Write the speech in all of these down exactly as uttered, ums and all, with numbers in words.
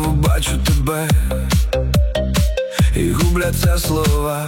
побачу тебе, і губляться слова.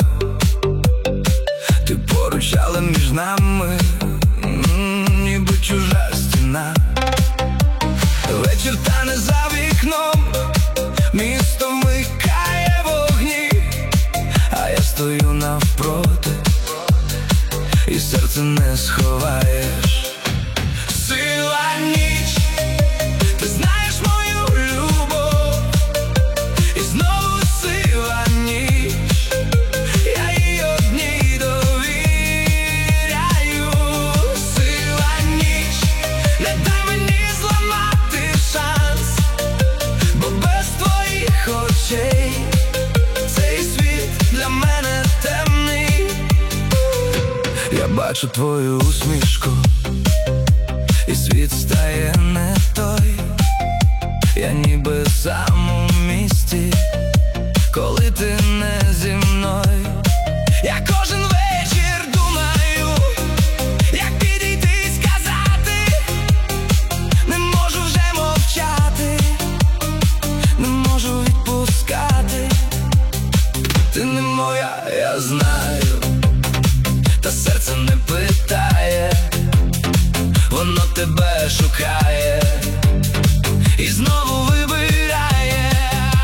Ти поруч, але між нами м-м, ніби чужа стіна. Вечір тане за вікном, місто вмикає вогні, а я стою навпроти, і серце не сховаєш. Сила ніч, ти знаєш мою любов, і знову сила ніч, я їй одній довіряю. Сила ніч, не дай мені зламати шанс, бо без твоїх очей цей світ для мене темний. Я бачу твою усмішку, і світ стає не той. Я ніби сам у місті, коли ти не зі мною. Я кожен вечір думаю, як підійти і сказати. Не можу вже мовчати, не можу відпускати. Ти не моя, я знаю, та серце не питає, воно тебе шукає і знову вибирає.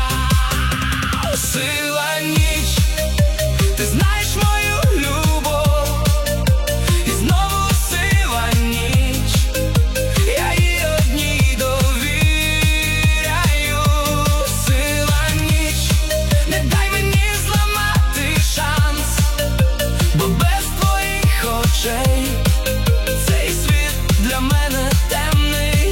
Сила ніч, ти знаєш мою любов, і знову сила ніч, я їй одній довіряю. Сила ніч, не дай мені зламати шанс, бо без твоїх очей цей світ для мене темний.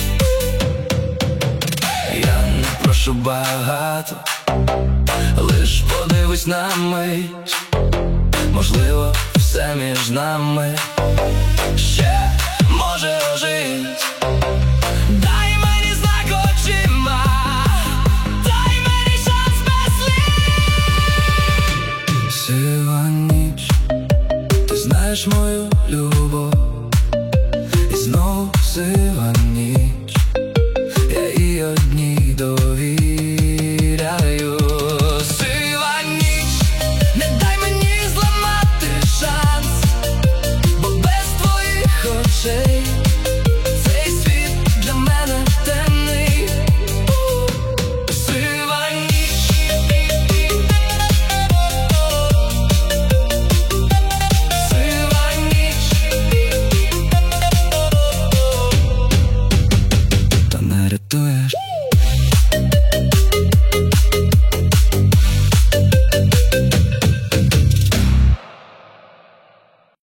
Я не прошу багато, лиш подивись на мить. Можливо, все між нами ще може ожить. Дай мені знак очима, дай мені шанс без слів. Сила ніч, ти знаєш мою любов, і знову сила ніч, я їй одній довіряю. Сила ніч, не дай мені зламати шанс, бо без твоїх очей цей світ для мене темний. Сила ніч, сила ніч, та не рятуєш.